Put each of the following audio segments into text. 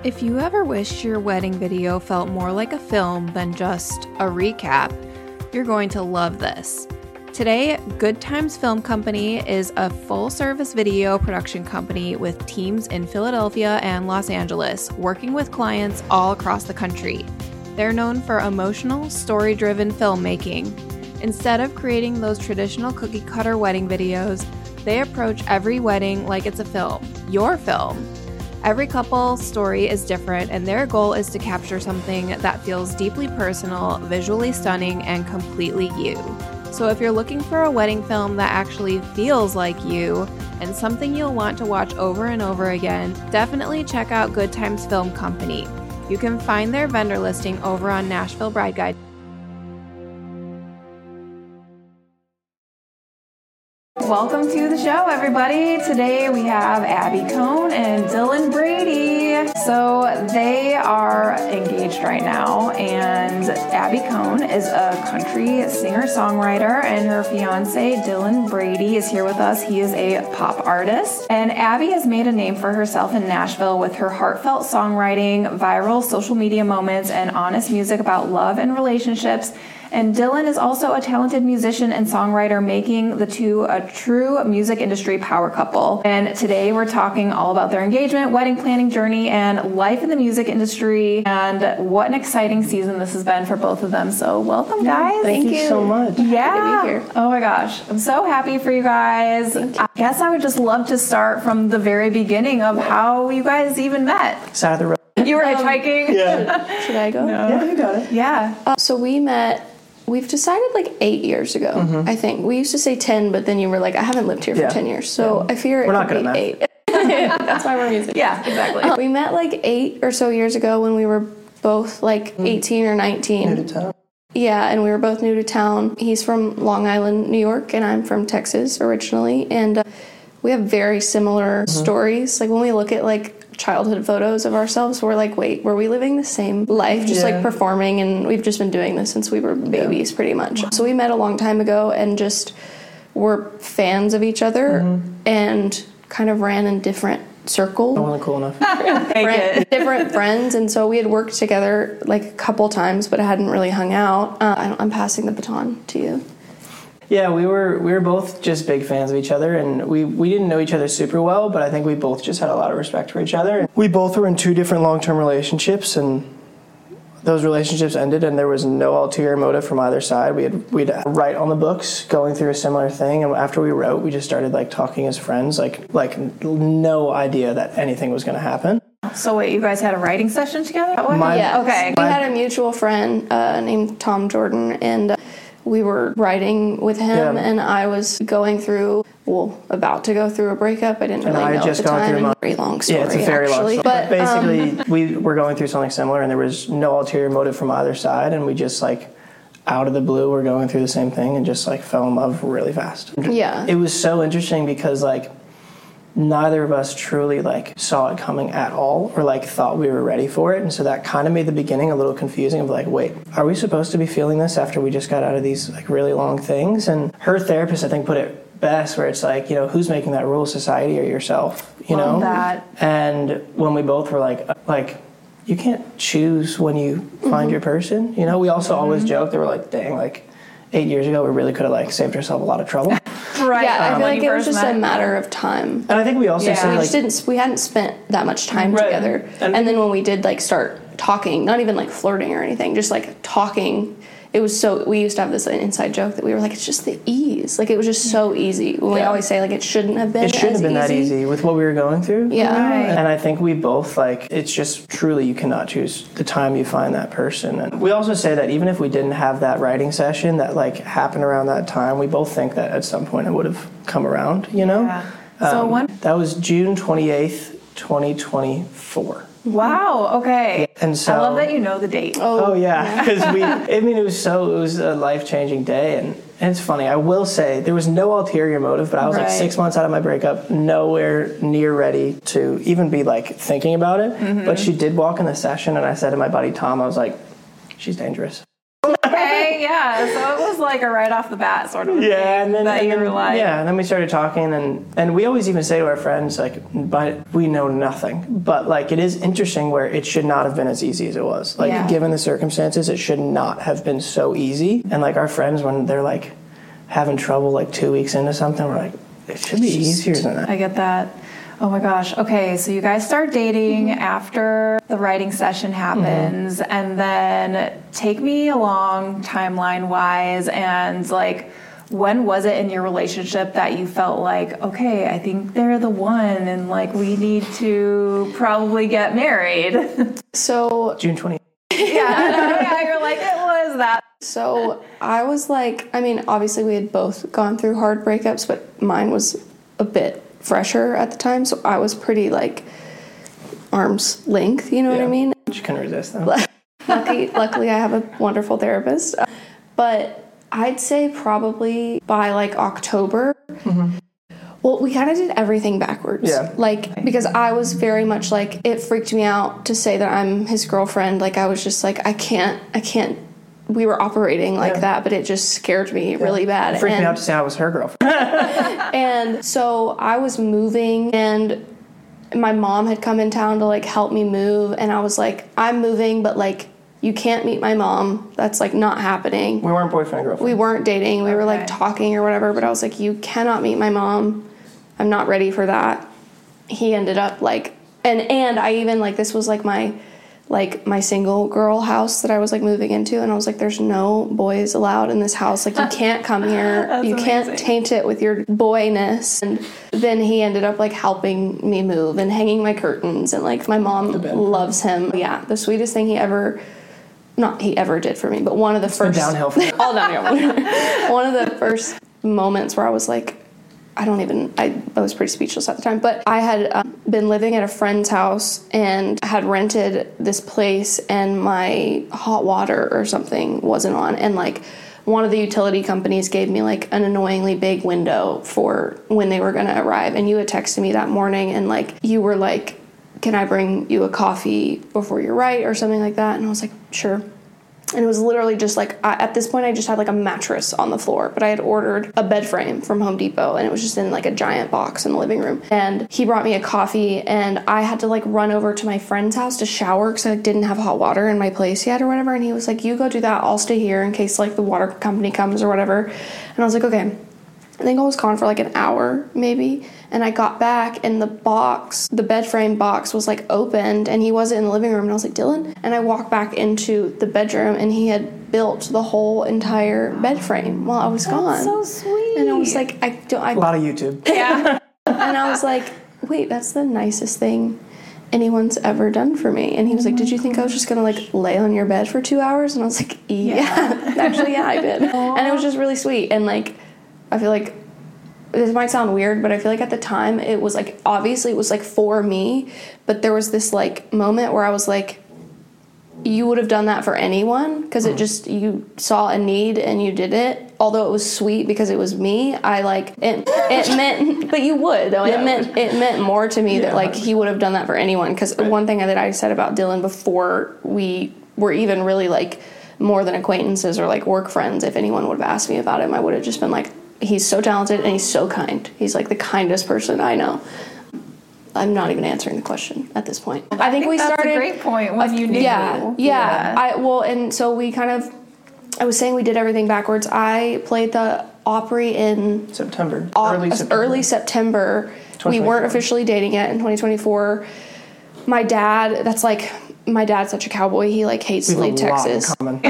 If you ever wished your wedding video felt more like a film than just a recap, you're going to love this. Today, Good Times Film Company is a full-service video production company with teams in Philadelphia and Los Angeles, working with clients all across the country. They're known for emotional, story-driven filmmaking. Instead of creating those traditional cookie-cutter wedding videos, they approach every wedding like it's a film, your film. Every couple's story is different, and their goal is to capture something that feels deeply personal, visually stunning, and completely you. So if you're looking for a wedding film that actually feels like you and something you'll want to watch over and over again, definitely check out Good Times Film Company. You can find their vendor listing over on Nashville Bride Guide. Welcome to the show, everybody. Today we have Abby Cohn and Dylan Brady. So they are engaged right now, and Abby Cohn is a country singer-songwriter, and her fiance Dylan Brady is here with us. He is a pop artist, and Abby has made a name for herself in Nashville with her heartfelt songwriting, viral social media moments, and honest music about love and relationships. And Dylan is also a talented musician and songwriter, making the two a true music industry power couple. And today we're talking all about their engagement, wedding planning journey, and life in the music industry. And what an exciting season this has been for both of them. So welcome, guys. Thank you so much. Yeah. Happy to be here. Oh my gosh. I'm so happy for you guys. I guess I would just love to start from the very beginning of how you guys even met. Side of the road. You were hitchhiking? Yeah. Should I go? No. Yeah, you got it. Yeah. So we met, we've decided like 8 years ago, I think. We used to say 10, but then you were like, I haven't lived here for 10 years. So I fear it could be 8. That's why we're music. Yeah, exactly. We met like 8 or so years ago when we were both like 18 or 19. New to town. Yeah, and we were both new to town. He's from Long Island, New York, and I'm from Texas originally. And we have very similar stories. Like when we look at like childhood photos of ourselves, we're like, wait, were we living the same life, just like performing? And we've just been doing this since we were babies pretty much. So we met a long time ago and just were fans of each other and kind of ran in different circles. I wasn't cool enough. Different friends, and so we had worked together like a couple times but hadn't really hung out. I'm passing the baton to you. Yeah, we were both just big fans of each other, and we didn't know each other super well, but I think we both just had a lot of respect for each other. We both were in 2 different long-term relationships, and those relationships ended, and there was no ulterior motive from either side. We'd write on the books, going through a similar thing, and after we wrote, we just started like talking as friends, like no idea that anything was going to happen. So wait, you guys had a writing session together? Yeah. Okay. We had a mutual friend named Tom Jordan, and we were writing with him, and I was about to go through a breakup. I didn't really know at the time. It's a very long story. Yeah, it's a very long story. But basically, we were going through something similar, and there was no ulterior motive from either side, and we just like out of the blue were going through the same thing and just like fell in love really fast. Yeah. It was so interesting because like neither of us truly like saw it coming at all or like thought we were ready for it, and so that kind of made the beginning a little confusing of like, wait, are we supposed to be feeling this after we just got out of these like really long things? And her therapist I think put it best where it's like, you know, who's making that rule, society or yourself, you know? That. And when we both were like you can't choose when you find your person, you know? We also always joke that we're like, dang, like 8 years ago we really could have like saved ourselves a lot of trouble. Right. Yeah, I feel like it was just a matter of time. And I think we also said like we hadn't spent that much time together. And then when we did like start talking, not even like flirting or anything, just like talking, it was we used to have this inside joke that we were like, it's just the ease. Like it was just so easy. When we always say like it shouldn't have been that easy with what we were going through. Yeah. Right. And I think we both like, it's just truly you cannot choose the time you find that person. And we also say that even if we didn't have that writing session that like happened around that time, we both think that at some point it would have come around, you know? Yeah. So when? That was June 28th, 2024. Wow, okay. And so I love that you know the date. Oh yeah, because it was a life-changing day, and it's funny, I will say there was no ulterior motive, but I was like 6 months out of my breakup, nowhere near ready to even be like thinking about it. But she did walk in the session, and I said to my buddy Tom, I was like, she's dangerous. Okay. Okay, yeah. So it was like a right off the bat sort of and then and then we started talking, and we always even say to our friends, like, but we know nothing. But like, it is interesting where it should not have been as easy as it was. Like, given the circumstances, it should not have been so easy. And like our friends, when they're like having trouble like 2 weeks into something, we're like, it should be easier than that. I get that. Oh my gosh. Okay, so you guys start dating after the writing session happens, and then take me along timeline-wise, and like, when was it in your relationship that you felt like, okay, I think they're the one, and like, we need to probably get married? So June 20th. Yeah, you're like, it was that. So I was like, I mean, obviously we had both gone through hard breakups, but mine was a bit fresher at the time, so I was pretty like arm's length, you know what I mean? You couldn't resist them. Luckily I have a wonderful therapist. But I'd say probably by like October, well, we kind of did everything backwards. Yeah. Like, because I was very much like, it freaked me out to say that I'm his girlfriend. Like, I was just like, I can't. We were operating like that, but it just scared me really bad. It freaked me out to say I was her girlfriend. And so I was moving, and my mom had come in town to like help me move, and I was like, I'm moving, but like, you can't meet my mom. That's like not happening. We weren't boyfriend and girlfriend. We weren't dating. We were like talking or whatever, but I was like, you cannot meet my mom. I'm not ready for that. He ended up like, and I even like, this was like my single girl house that I was like moving into, and I was like, there's no boys allowed in this house. Like, you can't come here. You can't taint it with your boyness. And then he ended up like helping me move and hanging my curtains, and like, my mom loves him. Yeah, the sweetest thing he ever did for me, but one of the first downhill from all downhill. One of the first moments where I was like, I was pretty speechless at the time, but I had been living at a friend's house and had rented this place, and my hot water or something wasn't on, and like, one of the utility companies gave me like an annoyingly big window for when they were going to arrive, and you had texted me that morning, and like, you were like, can I bring you a coffee before you write or something like that? And I was like, sure. And it was literally just like, at this point I just had like a mattress on the floor, but I had ordered a bed frame from Home Depot, and it was just in like a giant box in the living room. And he brought me a coffee, and I had to like run over to my friend's house to shower because I didn't have hot water in my place yet or whatever. And he was like, you go do that, I'll stay here in case like the water company comes or whatever. And I was like, okay. I think I was gone for like an hour maybe, and I got back, and the bed frame box was like opened, and he wasn't in the living room, and I was like, Dylan? And I walked back into the bedroom, and he had built the whole entire bed frame while I was gone. That's so sweet. And I was like, a lot of YouTube. Yeah. And I was like, wait, that's the nicest thing anyone's ever done for me. And he was like, did you think I was just gonna like lay on your bed for 2 hours? And I was like, yeah. Actually, yeah, I did. And it was just really sweet. And like, I feel like this might sound weird, but I feel like at the time it was like, obviously it was like for me, but there was this like moment where I was like, you would have done that for anyone, because it just, you saw a need and you did it. Although it was sweet because it was me, I like it meant, but you would though. It meant more to me that like he would have done that for anyone. Because one thing that I said about Dylan before we were even really like more than acquaintances or like work friends, if anyone would have asked me about him, I would have just been like, he's so talented and he's so kind. He's like the kindest person I know. I'm not even answering the question at this point. I think we started. That's a great point when you knew. Yeah. And so we kind of, I was saying we did everything backwards. I played the Opry in September. Early September. We weren't officially dating yet in 2024. My dad's such a cowboy. He like hates to leave Texas.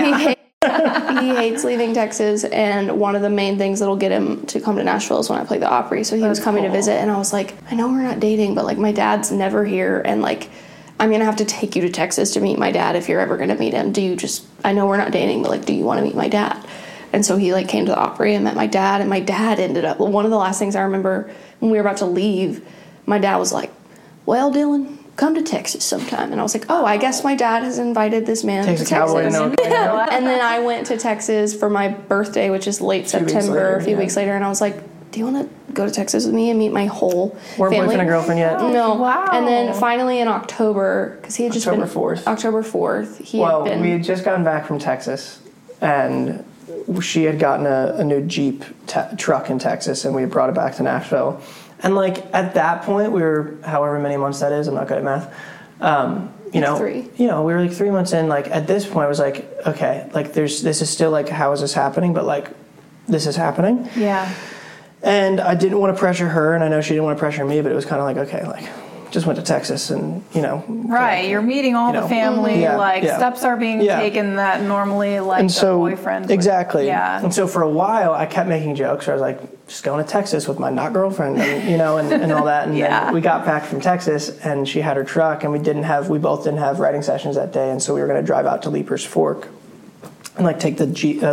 He hates leaving Texas, and one of the main things that'll get him to come to Nashville is when I play the Opry. So he was coming to visit, and I was like, I know we're not dating, but like my dad's never here, and like I'm gonna have to take you to Texas to meet my dad if you're ever gonna meet him. I know we're not dating, but like, do you want to meet my dad? And so he like came to the Opry and met my dad, and my dad ended up, one of the last things I remember when we were about to leave, my dad was like, well, Dylan, come to Texas sometime. And I was like, oh, I guess my dad has invited this man to Texas. Cowboy to And then I went to Texas for my birthday, which is late September, a few weeks later, and I was like, do you want to go to Texas with me and meet my whole family? Boyfriend and girlfriend yet? No. Wow. And then finally in October, because he had just been... October 4th. October 4th. We had just gotten back from Texas, and she had gotten a new Jeep truck in Texas, and we brought it back to Nashville. And like at that point, we were however many months that is. I'm not good at math. You know, 3. You know, we were like 3 months in. Like at this point, I was like, okay, like this is still like, how is this happening? But like, this is happening. Yeah. And I didn't want to pressure her, and I know she didn't want to pressure me. But it was kind of like, okay, like just went to Texas, and you know, right. You're meeting all the family. Steps are being taken that normally like and so, a boyfriend. Exactly. Yeah. And so for a while, I kept making jokes. Where I was like, just going to Texas with my not girlfriend, and you know, and all that. And then we got back from Texas, and she had her truck, and we both didn't have writing sessions that day, and so we were going to drive out to Leapers Fork, and like take the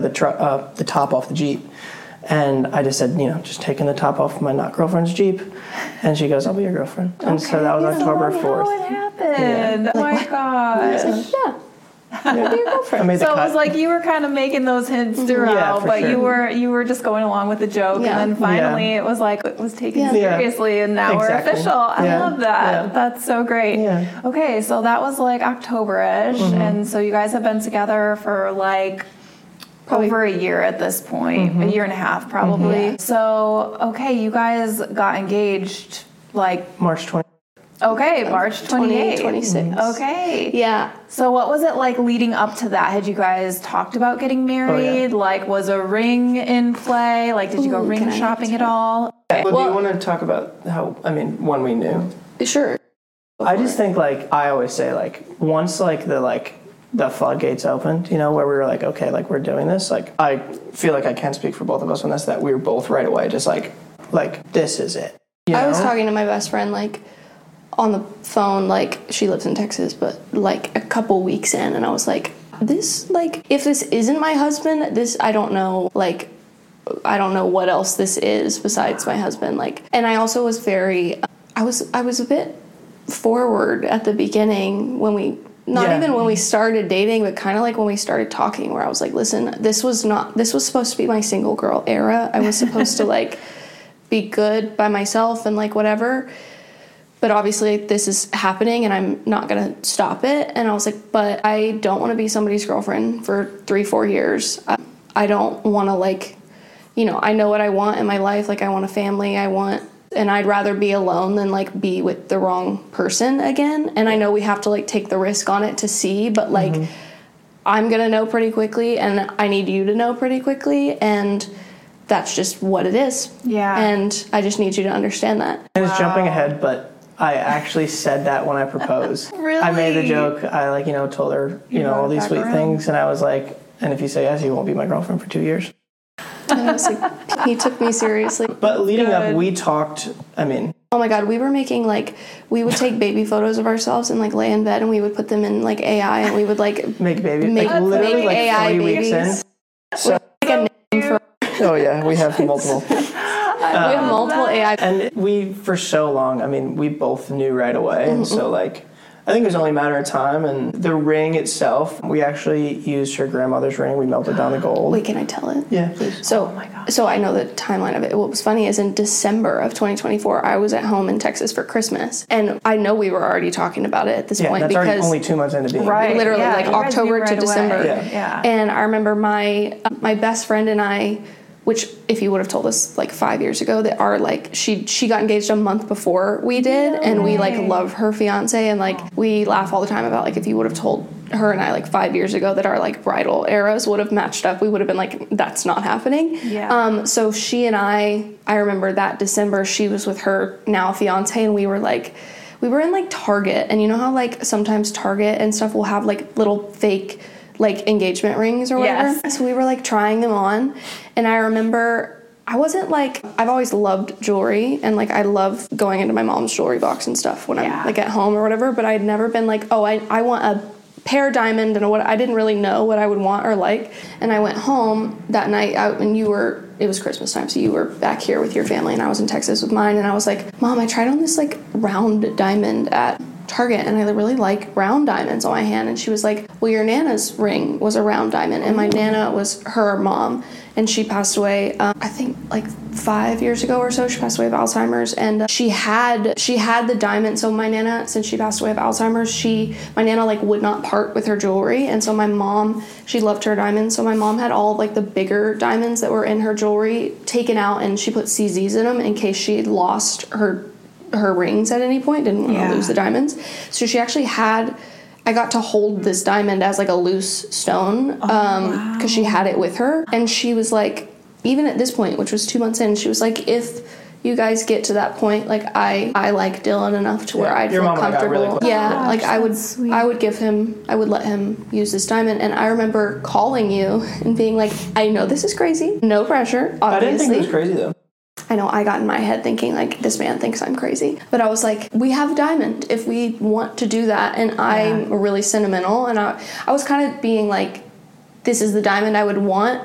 top off the Jeep. And I just said, you know, just taking the top off my not girlfriend's Jeep. And she goes, I'll be your girlfriend. And so that was October 4th. How it happened. Oh my gosh. I'll be your girlfriend. I made the So cut. it was like you were kind of making those hints throughout, but sure. you were just going along with the joke, and then finally it was like it was taken seriously, and now we're official. I love that. Yeah. That's so great. Yeah. Okay, so that was like October-ish, and so you guys have been together for like probably over a year at this point, a year and a half probably. So okay, you guys got engaged like March 20th. Okay, March 28th. 26. Okay. Yeah. So what was it like leading up to that? Had you guys talked about getting married? Like, was a ring in play? Like, did you go ring shopping at all? Well, do you want to talk about when we knew? Sure. I just think, like, I always say, like, once, the floodgates opened, you know, where we were like, okay, like, we're doing this. Like, I feel like I can speak for both of us on this, that we were both right away just like, this is it. You know? I was talking to my best friend, like, on the phone, like, she lives in Texas, but, like, a couple weeks in, and I was like, this, like, if this isn't my husband, I don't know, like, I don't know what else this is besides my husband, like, and I also was I was a bit forward at the beginning when we, even when we started dating, but kind of like when we started talking, where I was like, listen, this was supposed to be my single girl era. I was supposed to, like, be good by myself and, like, whatever. But obviously this is happening and I'm not going to stop it. And I was like, but I don't want to be somebody's girlfriend for 3-4 years. I don't want to, like, you know, I know what I want in my life. Like, I want a family. And I'd rather be alone than, like, be with the wrong person again. And I know we have to, like, take the risk on it to see, but, like, I'm going to know pretty quickly and I need you to know pretty quickly. And that's just what it is. Yeah. And I just need you to understand that. And it's jumping ahead, but I actually said that when I proposed. Really? I made the joke. I, like, you know, told her, you know, all these sweet things. And I was like, and if you say yes, you won't be my girlfriend for 2 years. And I was like, he took me seriously. But leading up, we talked, oh my God, we were making, like, we would take baby photos of ourselves and, like, lay in bed and we would put them in, like, AI and we would, like, make babies. Make literally, like, AI 3 weeks babies. in. So, a name for, oh yeah, we have multiple. we have multiple AI. And we, for so long, we both knew right away. And so, like, I think it was only a matter of time. And the ring itself, we actually used her grandmother's ring. We melted down the gold. Wait, can I tell it? Yeah, please. So, so I know the timeline of it. What was funny is in December of 2024, I was at home in Texas for Christmas. And I know we were already talking about it at this point that's because already only 2 months into being. Right. Literally, like, you guys October knew to right December. away. Yeah. And I remember my best friend and I, which if you would have told us like 5 years ago, that our, like, she got engaged a month before we did, and we, like, love her fiance, and, like, we laugh all the time about, like, if you would have told her and I, like, 5 years ago that our, like, bridal eras would have matched up, we would have been like, that's not happening. Yeah. So she and I remember that December she was with her now fiance, and we were in, like, Target, and you know how, like, sometimes Target and stuff will have, like, little fake, like, engagement rings or whatever. Yes. So we were, like, trying them on, and I remember I wasn't, like, I've always loved jewelry, and, like, I love going into my mom's jewelry box and stuff when I'm, like, at home or whatever, but I'd never been like, oh, I want a pear diamond, and I didn't really know what I would want or like. And I went home that night and it was Christmas time, so you were back here with your family and I was in Texas with mine, and I was like, Mom, I tried on this, like, round diamond at Target, and I really like round diamonds on my hand. And she was like, well, your Nana's ring was a round diamond, and my Nana was her mom, and she passed away I think like 5 years ago or so. She passed away of Alzheimer's, and she had the diamond. So my Nana, since she passed away of Alzheimer's, my Nana like would not part with her jewelry, and so my mom, she loved her diamonds. So my mom had all of like the bigger diamonds that were in her jewelry taken out, and she put CZs in them in case she lost her rings at any point, didn't want to lose the diamonds. So she actually had. I got to hold this diamond as like a loose stone because she had it with her, and she was like. Even at this point, which was 2 months in, she was like, if you guys get to that point, like I like Dylan enough to where I'd feel comfortable. Really I would let him use this diamond. And I remember calling you and being like, I know this is crazy. No pressure, obviously. I didn't think it was crazy though. I know I got in my head thinking like, this man thinks I'm crazy. But I was like, we have a diamond if we want to do that. And I'm really sentimental. And I was kind of being like, this is the diamond I would want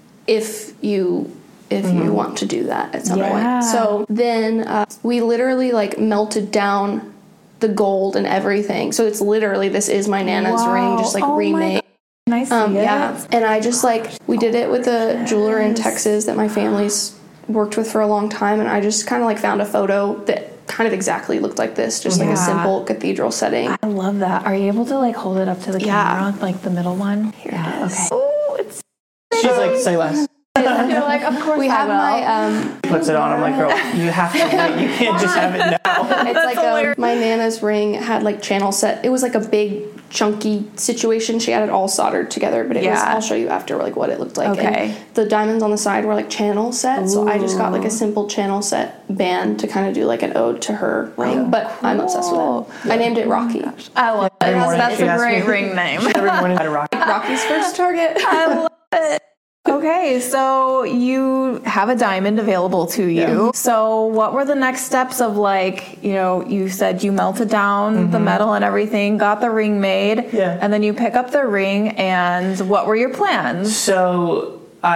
if you want to do that at some point. So then we literally like melted down the gold and everything. So it's literally, this is my Nana's ring, just like remade. Nice. And I just like, we did it with a jeweler in Texas that my family's worked with for a long time, and I just kind of like found a photo that kind of exactly looked like this, just like a simple cathedral setting. I love that. Are you able to like hold it up to the camera, like the middle one? Here it is. Okay. Oh, it's. She's like, say less. You're like, of course we have my puts it on. I'm like, girl, you have to wait. You can't just have it now. It's like my Nana's ring had like channel set. It was like a big chunky situation. She had it all soldered together, but it was. I'll show you after like what it looked like. Okay. And the diamonds on the side were like channel set, so I just got like a simple channel set band to kind of do like an ode to her ring. But cool. I'm obsessed with it. I named it Rocky. I love it. That's a great ring name. Every morning I had a Rocky. Rocky's first target. I love it. Okay, so you have a diamond available to you. Yeah. So what were the next steps of like, you said you melted down the metal and everything, got the ring made, and then you pick up the ring, and what were your plans? So I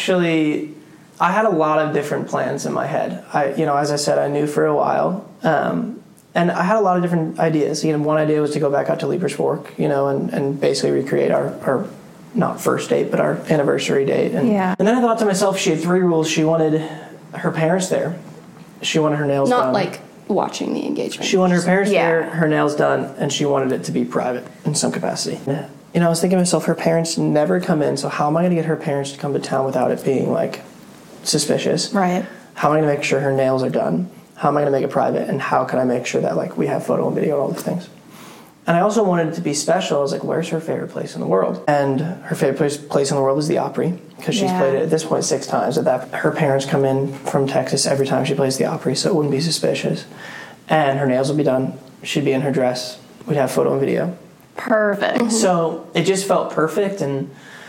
had a lot of different plans in my head. As I said, I knew for a while, and I had a lot of different ideas. One idea was to go back out to Leiper's Fork, and basically recreate our not first date, but our anniversary date. And then I thought to myself, she had 3 rules. She wanted her parents there. She wanted her nails done. Not like watching the engagement. She wanted her parents there, her nails done, and she wanted it to be private in some capacity. I was thinking to myself, her parents never come in, so how am I going to get her parents to come to town without it being, like, suspicious? Right. How am I going to make sure her nails are done? How am I going to make it private? And how can I make sure that, like, we have photo and video and all these things? And I also wanted it to be special. I was like, where's her favorite place in the world? And her favorite place in the world is the Opry, because she's played it at this point 6 times. Her parents come in from Texas every time she plays the Opry, so it wouldn't be suspicious. And her nails would be done. She'd be in her dress. We'd have photo and video. Perfect. So it just felt perfect, and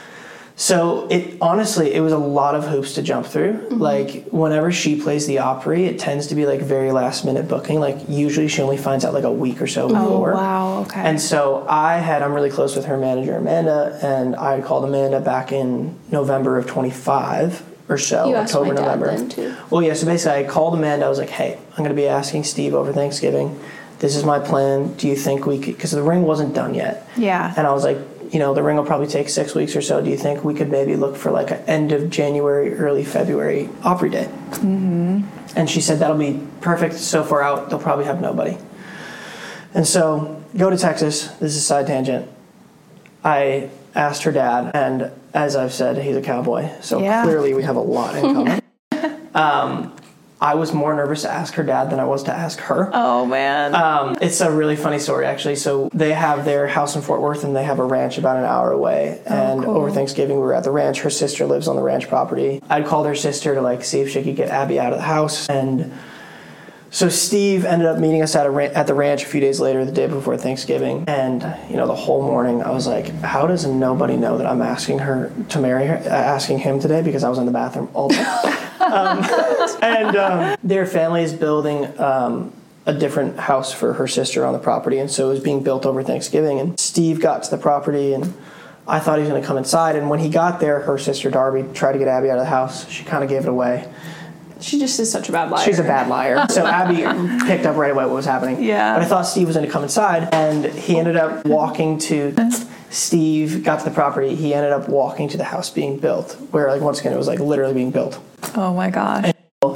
so it was a lot of hoops to jump through. Like whenever she plays the Opry, it tends to be like very last minute booking. Like usually she only finds out like a week or so before. Oh wow, okay. And so I'm really close with her manager Amanda, and I called Amanda back in November of 25 or so, you October, asked my November. dad then too. Well, yeah. So basically, I called Amanda. I was like, hey, I'm going to be asking Steve over Thanksgiving. This is my plan. Do you think we could? Because the ring wasn't done yet. Yeah. And I was like, the ring will probably take 6 weeks or so. Do you think we could maybe look for like an end of January, early February Opry date? Mm-hmm. And she said that'll be perfect. So far out, they'll probably have nobody. And so go to Texas. This is a side tangent. I asked her dad, and as I've said, he's a cowboy. So clearly we have a lot in common. I was more nervous to ask her dad than I was to ask her. Oh, man. It's a really funny story, actually. So they have their house in Fort Worth, and they have a ranch about an hour away. And over Thanksgiving, we were at the ranch. Her sister lives on the ranch property. I'd called her sister to, like, see if she could get Abby out of the house. And so Steve ended up meeting us at the ranch a few days later, the day before Thanksgiving. And, the whole morning, I was like, how does nobody know that I'm asking her to marry her, asking him today? Because I was in the bathroom all day. Their family is building a different house for her sister on the property, and so it was being built over Thanksgiving. And Steve got to the property, and I thought he was going to come inside. And when he got there, her sister Darby tried to get Abby out of the house. She kind of gave it away. She just is such a bad liar. She's a bad liar. So Abby picked up right away what was happening. Yeah. But I thought Steve was going to come inside, and he ended up walking to... Steve got to the property. He ended up walking to the house being built, where, like, once again, it was, like, literally being built. Oh, my gosh. And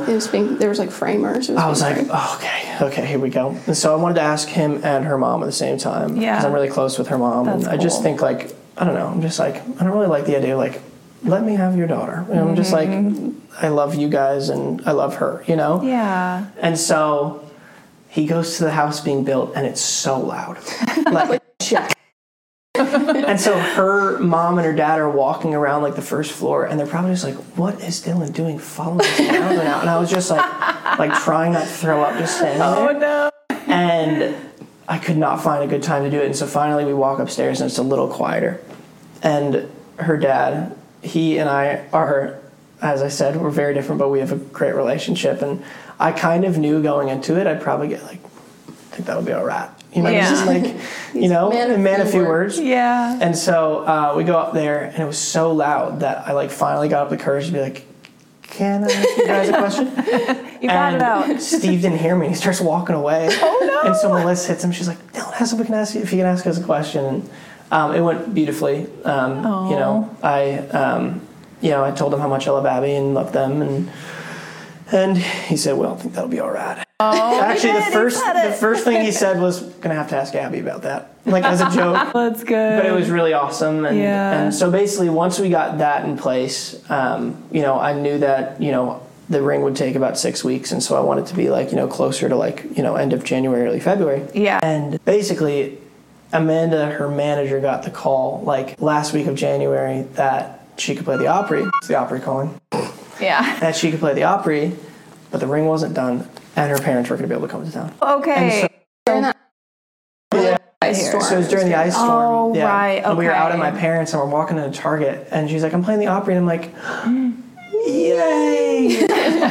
there was like framers. I was like, okay, here we go. And so I wanted to ask him and her mom at the same time. Yeah. Because I'm really close with her mom. That's and I just cool. think like, I don't know, I'm just like, I don't really like the idea of like, let me have your daughter. And I'm just like, I love you guys and I love her, you know? Yeah. And so he goes to the house being built and it's so loud. Like, and so her mom and her dad are walking around like the first floor and they're probably just like, what is Dylan doing following us around right now? And I was just like trying not to throw up, just standing there. Oh no. And I could not find a good time to do it. And so finally we walk upstairs and it's a little quieter. And her dad, he and I are, as I said, we're very different, but we have a great relationship. And I kind of knew going into it, I'd probably get like, I think that'll be all right. You know, Yeah. just like, you know, man a few words. Yeah. And so we go up there and it was so loud that I like finally got up the courage to be like, can I ask you guys a question? You got it out. Steve didn't hear me. He starts walking away. Oh, no. And so Melissa hits him. She's like, Dylan, ask him if he can ask us a question. And it went beautifully. You know, I told him how much I love Abby and love them. And he said, well, I think that'll be all right. Oh, Actually, the first thing he said was, gonna have to ask Abby about that, like as a joke. That's good. But it was really awesome, and Yeah. and so basically, once we got that in place, you know, I knew that, you know, the ring would take about 6 weeks, and so I wanted to be like, you know, closer to like, you know, end of January, early February. Yeah. And basically, Amanda, her manager, got the call like last week of January that she could play the Opry. It's the Opry calling. Yeah. That she could play the Opry, but the ring wasn't done, and her parents were going to be able to come to town. Okay. During that ice storm. So it was during the ice storm. Oh, yeah. right, And we were out okay. at my parents' and we're walking into Target, and she's like, I'm playing the Opry, and I'm like, yay!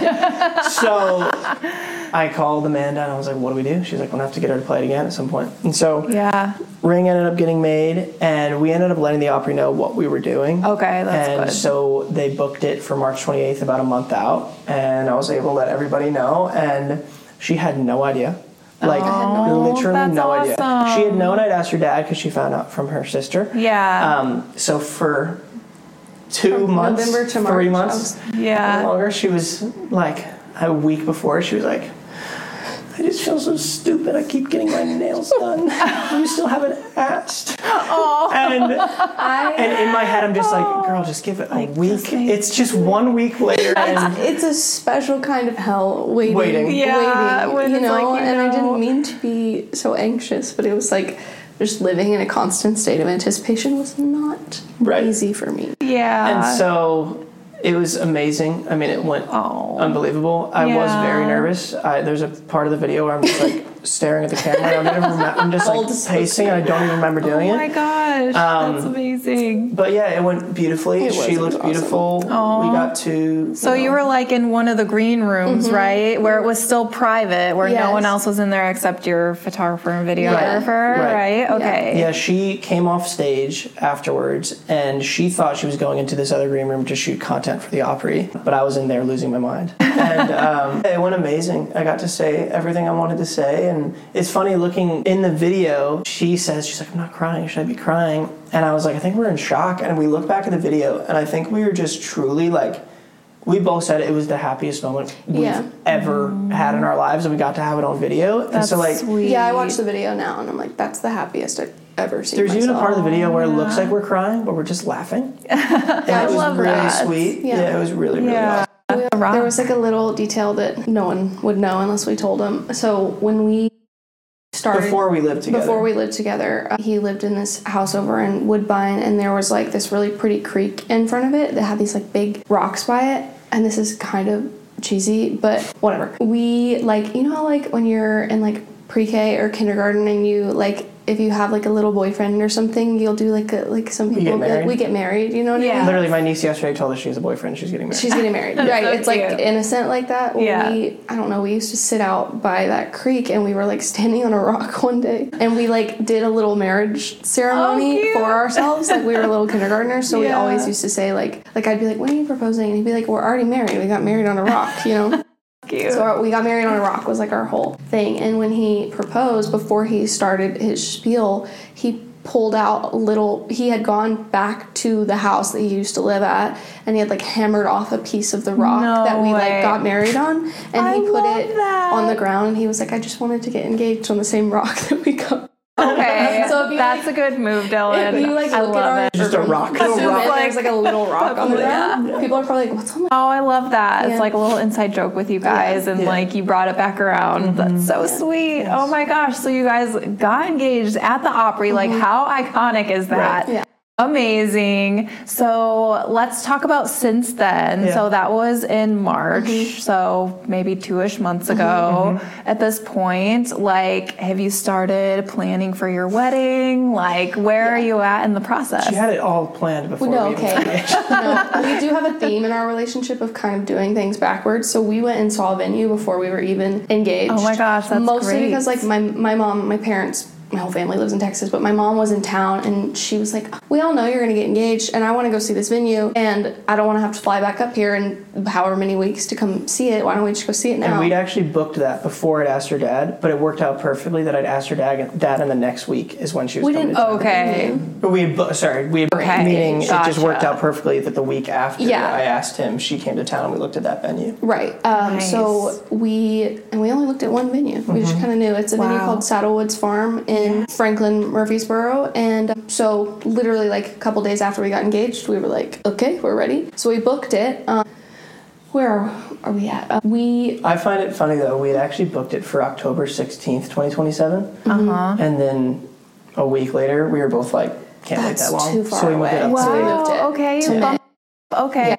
So I called Amanda and I was like, what do we do? She's like, we'll have to get her to play it again at some point. And so Yeah. ring ended up getting made, and we ended up letting the Opry know what we were doing. Okay, that's and good. so they booked it for March 28th, about a month out, and I was able to let everybody know, and she had no idea. Like, literally that's no idea. awesome. She had known I'd asked her dad because she found out from her sister. Yeah. So for 2 months, November to 3 March, months, Yeah. longer, she was like, a week before, she was like, I just feel so stupid. I keep getting my nails done. You still haven't asked. And in my head, I'm just like, girl, just give it a week. It's just 1 week later. And It's a special kind of hell waiting. Yeah, when you it's know, like, you and I know. didn't mean to be so anxious, but it was like just living in a constant state of anticipation was not Right. easy for me. Yeah. And so it was amazing. I mean, it went unbelievable. I was very nervous. There's a part of the video where I'm just like staring at the camera. I'm just like pacing, and I don't even remember doing Oh my it. gosh, that's amazing. But yeah, it went beautifully. She it was looked beautiful. We got to. So you were like in one of the green rooms, right? Where it was still private, where no Yes. one else was in there except your photographer and videographer, Right. right? Okay. Yeah, she came off stage afterwards, and she thought she was going into this other green room to shoot content for the Opry, but I was in there losing my mind. And it went amazing. I got to say everything I wanted to say, and it's funny looking in the video, she's like, I'm not crying, should I be crying? And I was like, I think we're in shock, and we look back at the video, and I think we were just truly like, we both said it was the happiest moment we've ever had in our lives, and we got to have it on video. That's and so like, sweet. Yeah, I watched the video now, and I'm like, that's the happiest I've ever seen. there's even a myself. part of the video where it looks like we're crying, but we're just laughing. And it was love really that. sweet. Yeah. Yeah, it was really, really awesome. There was like a little detail that no one would know unless we told them. So when we started Before we lived together. he lived in this house over in Woodbine, and there was like this really pretty creek in front of it that had these like big rocks by it. And this is kind of cheesy, but whatever. We like, you know how like when you're in like pre-K or kindergarten and you like, if you have like a little boyfriend or something, you'll do like some people get be like, married? we get married, you know what I mean? Literally, my niece yesterday told us she has a boyfriend. She's getting married. She's getting married. Right. so It's like cute. innocent like that. Well, Yeah. I don't know, we used to sit out by that creek and we were like standing on a rock one day and we like did a little marriage ceremony cute. for ourselves. Like we were little kindergartners, so we Yeah. always used to say like I'd be like, when are you proposing? And he'd be like, we're already married. We got married on a rock, you know? Cute. So we got married on a rock was like our whole thing. And when he proposed, before he started his spiel, he pulled out he had gone back to the house that he used to live at, and he had like hammered off a piece of the rock that we like got married on, and he put it on the ground, and he was like, I just wanted to get engaged on the same rock that we got. Okay, so that's a good move, Dylan. If you like look at just a rock. There's like a little rock on the ground. Yeah. People are probably like, what's on my... Oh, I love that. Yeah. It's like a little inside joke with you guys, and like you brought it back around. That's so sweet. Yes. Oh my gosh. So you guys got engaged at the Opry. Like, how iconic is that? Right. Yeah. Amazing. So let's talk about since then. Yeah. So that was in March, so maybe 2-ish months ago. At this point, like, have you started planning for your wedding? Like, where are you at in the process? She had it all planned before No, we even okay. engaged. No, we do have a theme in our relationship of kind of doing things backwards. So we went and saw a venue before we were even engaged. Oh my gosh, that's Mostly great. because like my mom, my parents, my whole family lives in Texas, but my mom was in town and she was like, we all know you're going to get engaged and I want to go see this venue and I don't want to have to fly back up here in however many weeks to come see it. Why don't we just go see it now? And we'd actually booked that before I'd asked her dad, but it worked out perfectly that I'd asked her dad and the next week is when she was coming to town. Okay. But we had, Okay, meaning it just worked gotcha. out perfectly that the week after Yeah. I asked him, she came to town and we looked at that venue. Right. Nice. So we only looked at one venue. We just kind of knew. It's a venue Wow. called Saddlewoods Farm in Franklin, Murfreesboro. And so literally like a couple days after we got engaged, we were like, okay, we're ready. So we booked it. Where are we at? I find it funny though, we had actually booked it for October 16th, 2027. And then a week later, we were both like, can't wait That's that long. too far so we moved it away. up. So we moved it Okay. to May. Okay.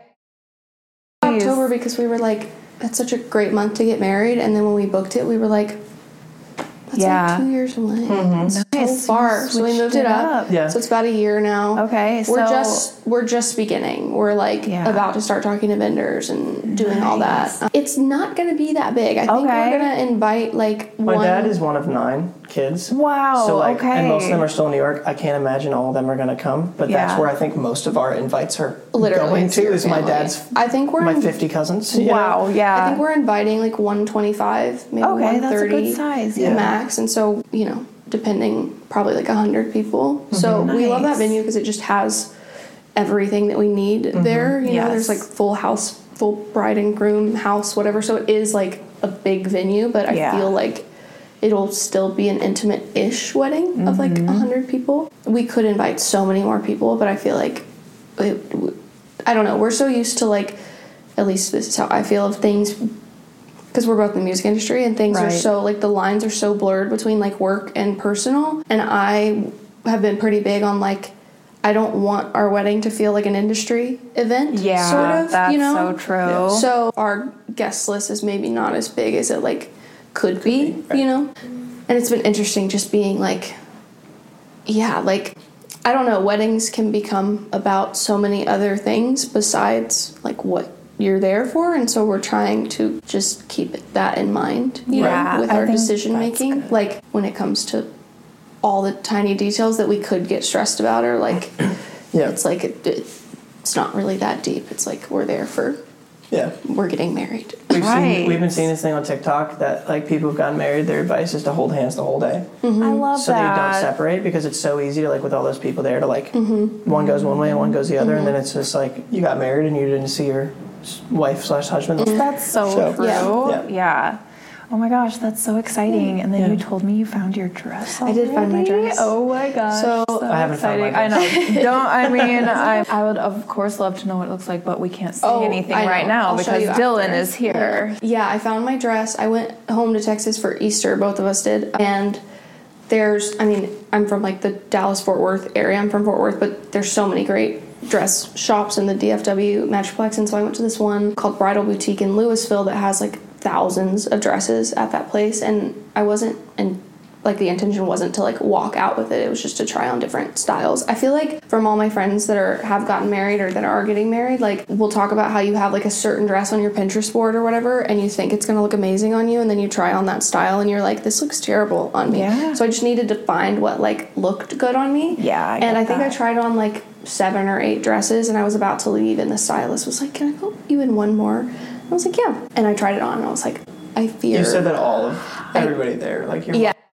October because we were like, that's such a great month to get married. And then when we booked it, we were like, that's Yeah. like 2 years away. It's Nice. so far. So we Switched moved it up. Yeah. So it's about a year now. Okay, We're just beginning. We're like Yeah. about to start talking to vendors and doing all that. It's not going to be that big. I think Okay. we're going to invite like My one. dad is one of 9 kids. Wow, So like, okay. and most of them are still in New York. I can't imagine all of them are going to come, but Yeah. that's where I think most of our invites are Literally going it's to. your Is my family. dad's, I think we're my 50 cousins. you know? Wow, yeah. I think we're inviting like 125, maybe Okay, that's a 130 good size, yeah. max. And so, you know, depending, probably like 100 people. So we love that Nice. venue because it just has everything that we need there. You know, Yes. there's like full house, full bride and groom house, whatever. So it is like a big venue, but I Yeah. feel like it'll still be an intimate-ish wedding of like 100 people. We could invite so many more people, but I feel like I don't know. We're so used to like, at least this is how I feel of things, because we're both in the music industry and things are Right. so like the lines are so blurred between like work and personal. And I have been pretty big on like, I don't want our wedding to feel like an industry event. Yeah, sort of. that's you know? so true. So our guest list is maybe not as big as it like could be, right. you know? And it's been interesting just being like, yeah, like, I don't know, weddings can become about so many other things besides like what you're there for. And so we're trying to just keep that in mind, you Yeah, know, with I our think decision that's making. good. Like when it comes to all the tiny details that we could get stressed about or like, Yeah. it's like, it's not really that deep. It's like we're there for, Yeah. we're getting married. Right. We've been seeing this thing on TikTok that like people who've gotten married, their advice is to hold hands the whole day. I love So that you don't that. separate, because it's so easy to like with all those people there to like one goes one way and one goes the other, and then it's just like you got married and you didn't see your wife/husband. That's so So, true. yeah. Yeah. Oh my gosh, that's so exciting. And then you told me you found your dress I did find my already? dress. Oh my gosh. So- I haven't found my exciting. dress. I know. Don't, I mean, I would of course love to know what it looks like, but we can't say Oh, anything I know. right now I'll show because you Dylan after. is here. Yeah, I found my dress. I went home to Texas for Easter, both of us did. And I'm from like the Dallas-Fort Worth area. I'm from Fort Worth, but there's so many great dress shops in the DFW Metroplex. And so I went to this one called Bridal Boutique in Louisville that has like thousands of dresses at that place. And the intention wasn't to like walk out with it. It was just to try on different styles. I feel like from all my friends that have gotten married or that are getting married, like we'll talk about how you have like a certain dress on your Pinterest board or whatever, and you think it's going to look amazing on you, and then you try on that style and you're like, this looks terrible on me. Yeah. So I just needed to find what like looked good on me. Yeah, I get And I think that. I tried on like 7 or 8 dresses, and I was about to leave, and the stylist was like, can I go you in one more? I was like, yeah. And I tried it on, and I was like, I fear. You said that all of everybody there, like your Yeah.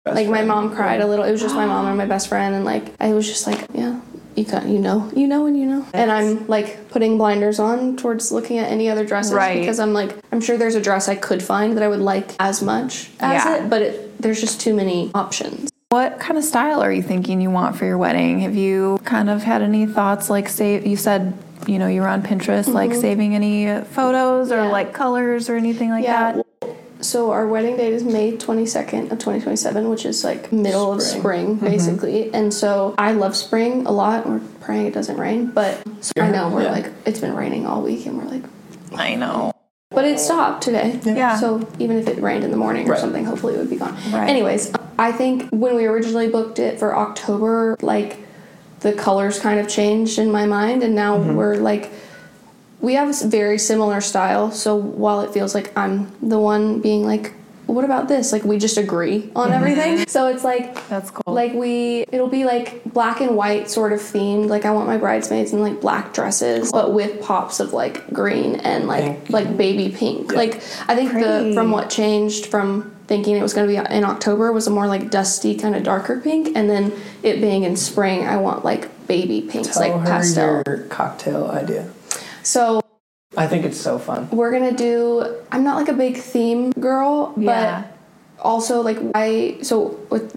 Like my mom cried a little. It was just my mom and my best friend, and like I was just like, yeah, you know, and you know. And I'm like putting blinders on towards looking at any other dresses because I'm like, I'm sure there's a dress I could find that I would like as much as it, but there's just too many options. What kind of style are you thinking you want for your wedding? Have you kind of had any thoughts? Like, say you said, you know, you were on Pinterest, like saving any photos or like colors or anything like that? So our wedding date is May 22nd of 2027, which is like middle of spring, basically. And so I love spring a lot. We're praying it doesn't rain, but I know we're like, it's been raining all week and we're like, I know. But it stopped today. Yeah. So even if it rained in the morning or something, hopefully it would be gone. Anyways, I think when we originally booked it for October, like the colors kind of changed in my mind. And now we're like, we have a very similar style, so while it feels like I'm the one being like, what about this? Like, we just agree on everything. So it's like, that's cool. Like, it'll be like black and white sort of themed. Like, I want my bridesmaids in like black dresses, but with pops of like green and like baby pink. Yeah. Like, I think from what changed from thinking it was going to be in October was a more like dusty, kind of darker pink. And then it being in spring, I want like baby pinks, like pastel. Tell her your cocktail idea. So I think it's so fun. We're gonna do, I'm not like a big theme girl, but also like with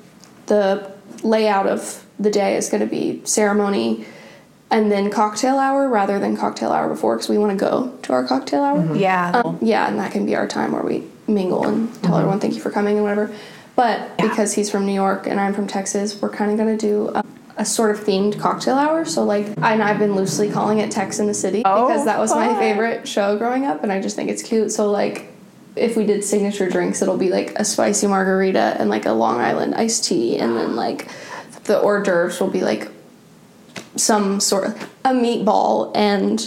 the layout of the day is gonna be ceremony and then cocktail hour rather than cocktail hour before, because we want to go to our cocktail hour. And that can be our time where we mingle and tell everyone thank you for coming and whatever. But because he's from New York and I'm from Texas, we're kind of gonna do a sort of themed cocktail hour. So like, and I've been loosely calling it Tex in the City because that was my favorite show growing up, and I just think it's cute. So like, if we did signature drinks, it'll be like a spicy margarita and like a Long Island iced tea, and then like the hors d'oeuvres will be like some sort of a meatball and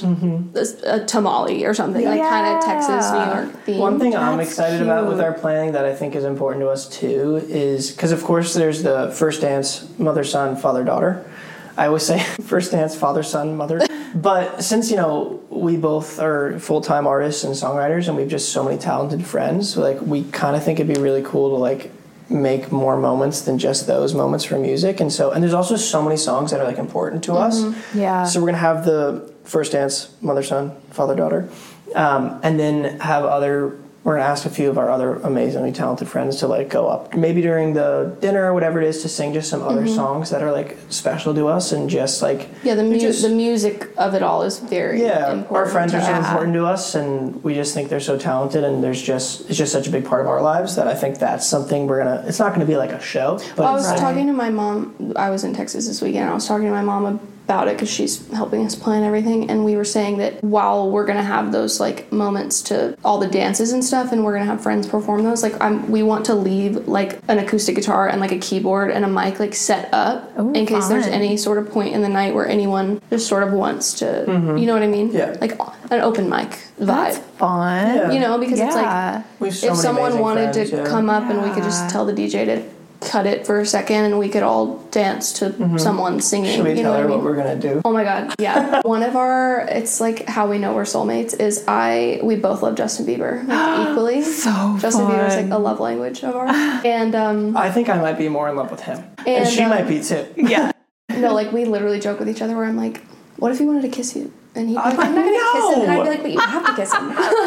a tamale or something, like kind of Texas, New York theme. One thing I'm excited about with our planning that I think is important to us too is, because of course there's the first dance, mother, son, father, daughter. I always say first dance, father, son, mother. But since, you know, we both are full-time artists and songwriters and we've just so many talented friends, like we kind of think it'd be really cool to like make more moments than just those moments for music. And there's also so many songs that are like important to us. So we're gonna have the first dance, mother, son, father, daughter, and then we're gonna ask a few of our other amazingly talented friends to like go up maybe during the dinner or whatever it is to sing just some other songs that are like special to us, and just like the music of it all is very important. Our friends are so important to us, and we just think they're so talented, and it's just such a big part of our lives that I think that's something it's not gonna be like a show. But I was talking to my mom. I was in Texas this weekend. I was talking to my mom about it because she's helping us plan everything, and we were saying that while we're gonna have those like moments to all the dances and stuff, and we're gonna have friends perform those, like we want to leave like an acoustic guitar and like a keyboard and a mic like set up in case there's any sort of point in the night where anyone just sort of wants to, you know what I mean? Yeah. Like an open mic vibe. That's fun. Yeah. You know, because it's like if someone wanted to come up and we could just tell the DJ to cut it for a second and we could all dance to someone singing. Should we tell her what we're gonna do? Oh my god, yeah. One of it's like how we know we're soulmates is we both love Justin Bieber like equally. So Justin fun. Bieber is like a love language of ours. And I think I might be more in love with him. And she might be too. Yeah. No, like we literally joke with each other where I'm like, what if he wanted to kiss you? And he'd be like, I'm not going to kiss him. And I'd be like, but you have to kiss him.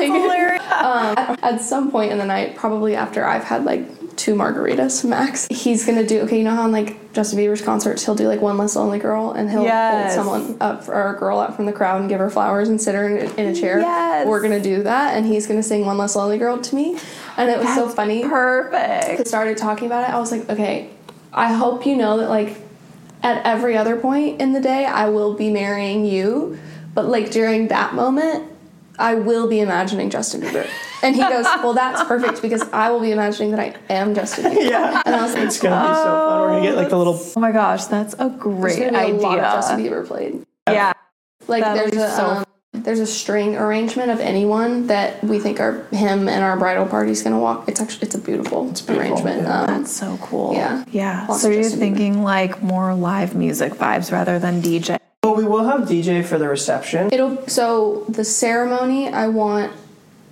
At some point in the night, probably after I've had like 2 margaritas max, he's going to do, you know how in like Justin Bieber's concerts, he'll do like One Less Lonely Girl, and he'll hold someone up or a girl up from the crowd and give her flowers and sit her in a chair. Yes. We're going to do that, and he's going to sing One Less Lonely Girl to me. And it was so funny. Perfect. I started talking about it. I was like, okay, I hope you know that like at every other point in the day, I will be marrying you. But, like, during that moment, I will be imagining Justin Bieber. And he goes, well, that's perfect because I will be imagining that I am Justin Bieber. Yeah. And I was like, it's going to be so fun. We're going to get, like, the little... Oh, my gosh. That's a great idea. There's going to be a lot of Justin Bieber played. Yeah. Like, there's a string arrangement of anyone that we think are him and our bridal party's going to walk. It's a beautiful arrangement. Yeah. That's so cool. Yeah. Yeah. So you're thinking, like, more live music vibes rather than DJ. Well, we will have DJ for the reception. So the ceremony, I want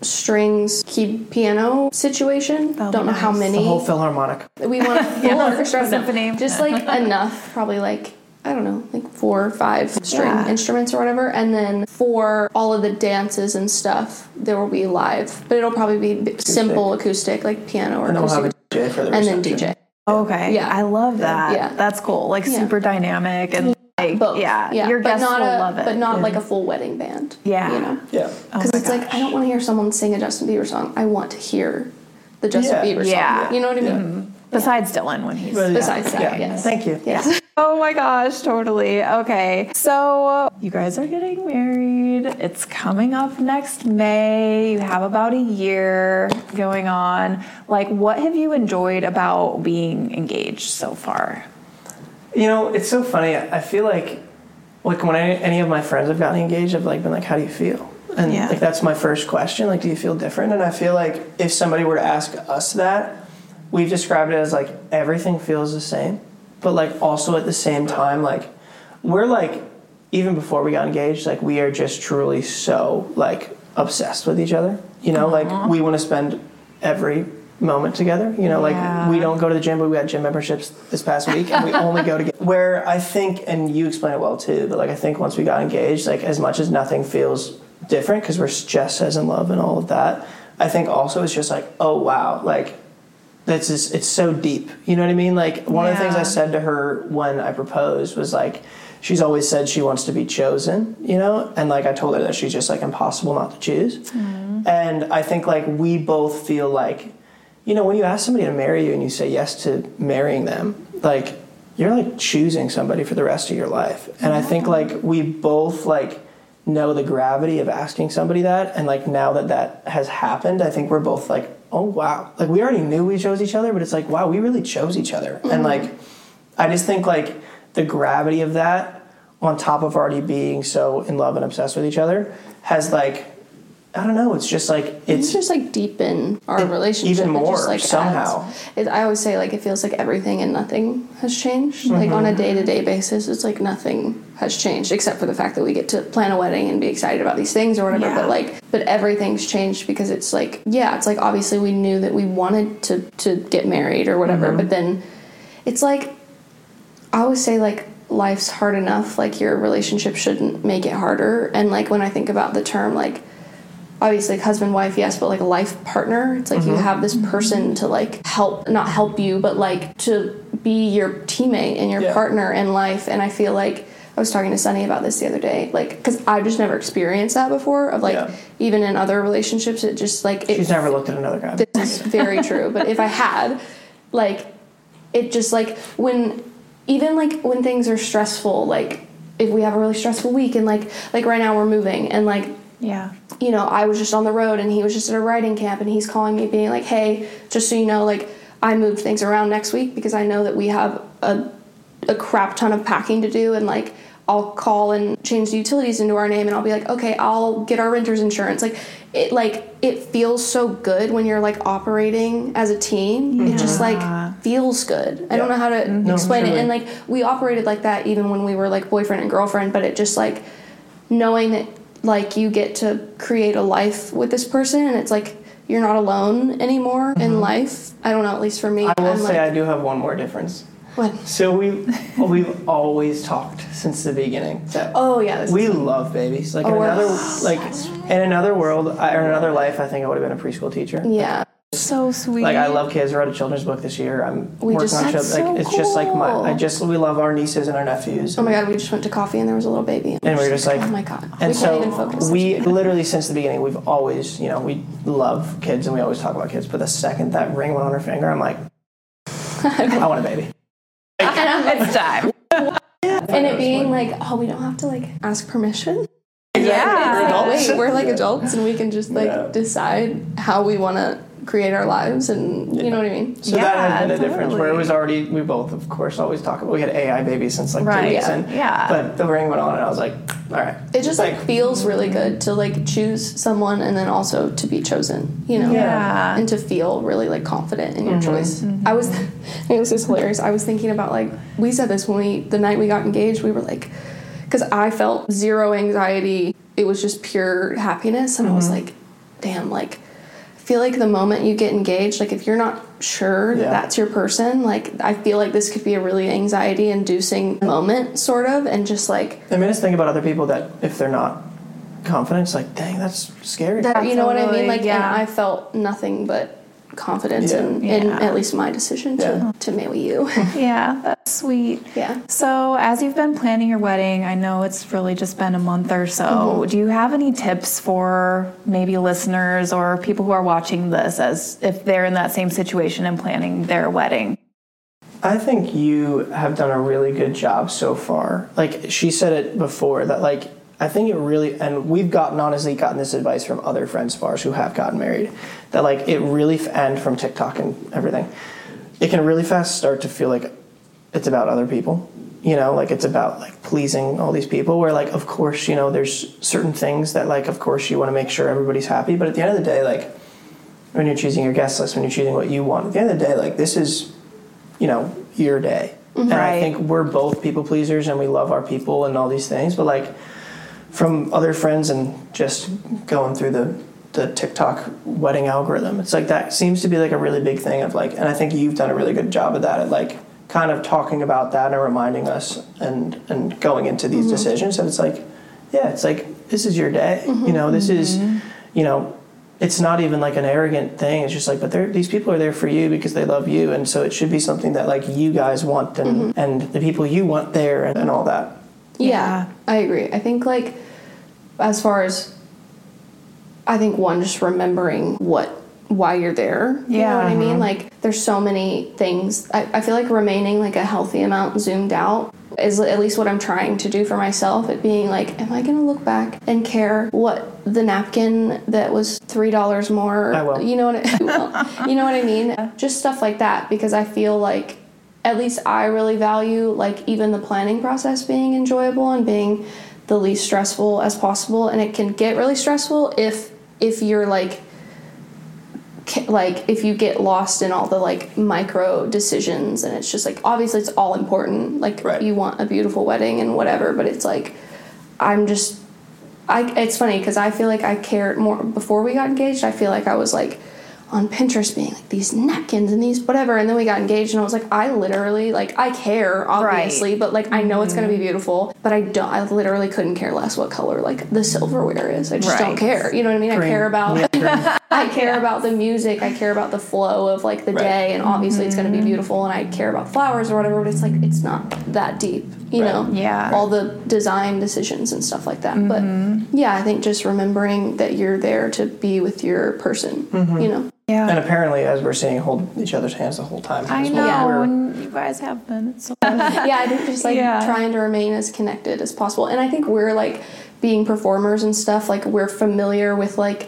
strings, keyed piano situation. Don't know how many. The whole Philharmonic. We want a full orchestra symphony. Just like enough, probably like, I don't know, like 4 or 5 string instruments or whatever. And then for all of the dances and stuff, there will be live. But it'll probably be simple acoustic, like piano or acoustic. And we'll have a DJ for the and then reception. DJ. Okay. Yeah. I love that. Yeah. That's cool. Like super dynamic and like, Both. your but guests not will love it. But not like a full wedding band. Yeah. You know? Yeah. Because it's like, I don't want to hear someone sing a Justin Bieber song. I want to hear the Justin Bieber song. Yeah. You know what I mean? Besides Dylan when he's... Besides that, yes. Thank you. Yes. Oh my gosh, totally. Okay. So you guys are getting married. It's coming up next May. You have about a year going on. Like, what have you enjoyed about being engaged so far? You know, it's so funny. I feel like when any of my friends have gotten engaged, I've like been like, how do you feel? And like that's my first question. Like, do you feel different? And I feel like if somebody were to ask us that, we've described it as like everything feels the same, but like also at the same time, like we're like, even before we got engaged, like we are just truly so like obsessed with each other. You know, like we want to spend every moment together. You know, like we don't go to the gym, but we got gym memberships this past week, and we only go together. Where I think, and you explain it well too, but like I think once we got engaged, like as much as nothing feels different because we're just as in love and all of that, I think also it's just like, oh wow, like that's just, it's so deep. You know what I mean? Like one of the things I said to her when I proposed was like, she's always said she wants to be chosen, you know? And like I told her that she's just like impossible not to choose. And I think like we both feel like, you know, when you ask somebody to marry you and you say yes to marrying them, like you're like choosing somebody for the rest of your life. And I think like we both like know the gravity of asking somebody that. And like now that that has happened, I think we're both like, oh wow. Like we already knew we chose each other, but it's like, wow, we really chose each other. And like, I just think like the gravity of that on top of already being so in love and obsessed with each other has like, I don't know, it's just like it's just like deepen our relationship even more it just, like, somehow. I always say like it feels like everything and nothing has changed. Like on a day-to-day basis, it's like nothing has changed except for the fact that we get to plan a wedding and be excited about these things or whatever. But everything's changed because it's like it's like obviously we knew that we wanted to get married or whatever, but then it's like I always say like life's hard enough, like your relationship shouldn't make it harder. And like when I think about the term like obviously like husband, wife, yes, but like a life partner, it's like you have this person to like not help you, but like to be your teammate and your partner in life. And I feel like I was talking to Sunny about this the other day, like because I've just never experienced that before of like even in other relationships, it just like she's never looked at another guy. This is very true, but if I had, like it just like when things are stressful, like if we have a really stressful week and like right now we're moving and like you know, I was just on the road and he was just at a writing camp and he's calling me being like, hey, just so you know, like I moved things around next week because I know that we have a crap ton of packing to do, and like I'll call and change the utilities into our name and I'll be like, okay, I'll get our renter's insurance. Like it feels so good when you're like operating as a team. It just like feels good. I don't know how to explain it. And like we operated like that even when we were like boyfriend and girlfriend, but it just like knowing that like you get to create a life with this person and it's like you're not alone anymore in life. I don't know, at least for me. I will say I do have one more difference. What? So we've always talked since the beginning that we love babies. Like in another world or another life, I think I would have been a preschool teacher. Yeah. So sweet. Like I love kids. I wrote a children's book this year. I'm working on children. Like it's just like we love our nieces and our nephews. Oh my god, we just went to coffee and there was a little baby. And we were just like, oh my god. And we so can't even focus. we literally since the beginning we've always, you know, we love kids and we always talk about kids. But the second that ring went on her finger, I'm like, I want a baby. It's time. And it being like, oh, we don't have to like ask permission. Exactly. We're like adults and we can just like decide how we want to create our lives and you know what I mean? So that has been a difference where it was already, we both of course always talk about, we had AI babies since like 2 weeks in. But the ring went on and I was like, all right. It just like feels really good to like choose someone and then also to be chosen, you know? Yeah. And to feel really like confident in your choice. It was just hilarious. I was thinking about like, we said this when the night we got engaged, we were like, because I felt zero anxiety. It was just pure happiness. And I was like, damn, like, I feel like the moment you get engaged, like, if you're not sure that that's your person, like, I feel like this could be a really anxiety-inducing moment, sort of, and just, like... I mean, just think about other people that, if they're not confident, it's like, dang, that's scary. You know what I mean? Like, and I felt nothing but confidence in at least my decision to marry you. Yeah, that's sweet. Yeah. So as you've been planning your wedding, I know it's really just been a month or so. Do you have any tips for maybe listeners or people who are watching this as if they're in that same situation and planning their wedding? I think you have done a really good job so far. Like, she said it before, that, like, I think it really, and we've honestly gotten this advice from other friends of ours who have gotten married, that, like, it really, and from TikTok and everything, it can really fast start to feel like it's about other people, you know, like, it's about, like, pleasing all these people, where, like, of course, you know, there's certain things that, like, of course you want to make sure everybody's happy, but at the end of the day, like, when you're choosing your guest list, when you're choosing what you want, at the end of the day, like, this is, you know, your day. And I think we're both people pleasers and we love our people and all these things, but, like, from other friends and just going through the TikTok wedding algorithm, it's like that seems to be like a really big thing of, like, and I think you've done a really good job of that, at, like, kind of talking about that and reminding us and going into these decisions. And it's like, yeah, it's like, this is your day, you know, this is, you know, it's not even like an arrogant thing. It's just like, but these people are there for you because they love you, and so it should be something that, like, you guys want and the people you want there and all that. Yeah, I agree. I think, like, as far as, I think, one, just remembering why you're there. You know what I mean? Like, there's so many things. I feel like remaining, like, a healthy amount zoomed out is at least what I'm trying to do for myself. It being like, am I going to look back and care what the napkin that was $3 more? I will. You know what you know what I mean? Just stuff like that, because I feel like, at least I really value, like, even the planning process being enjoyable and being the least stressful as possible. And it can get really stressful if you're like if you get lost in all the, like, micro decisions, and it's just like, obviously it's all important, like, you want a beautiful wedding and whatever, but it's like, it's funny because I feel like I cared more before we got engaged. I feel like I was, like, on Pinterest being like, these napkins and these whatever, and then we got engaged and I was like, I literally, like, I care obviously, but, like, I know it's gonna be beautiful, but I literally couldn't care less what color, like, the silverware is. I just don't care, you know what I mean? Green. I care about I care about the music, I care about the flow of, like, the day, and obviously it's gonna be beautiful, and I care about flowers or whatever, but it's like, it's not that deep, you know? All the design decisions and stuff like that. But yeah, I think just remembering that you're there to be with your person, you know? Yeah. And apparently, as we're seeing, hold each other's hands the whole time. I know, and you guys have been. It's so yeah, I think just, like, trying to remain as connected as possible. And I think we're, like, being performers and stuff, like, we're familiar with, like,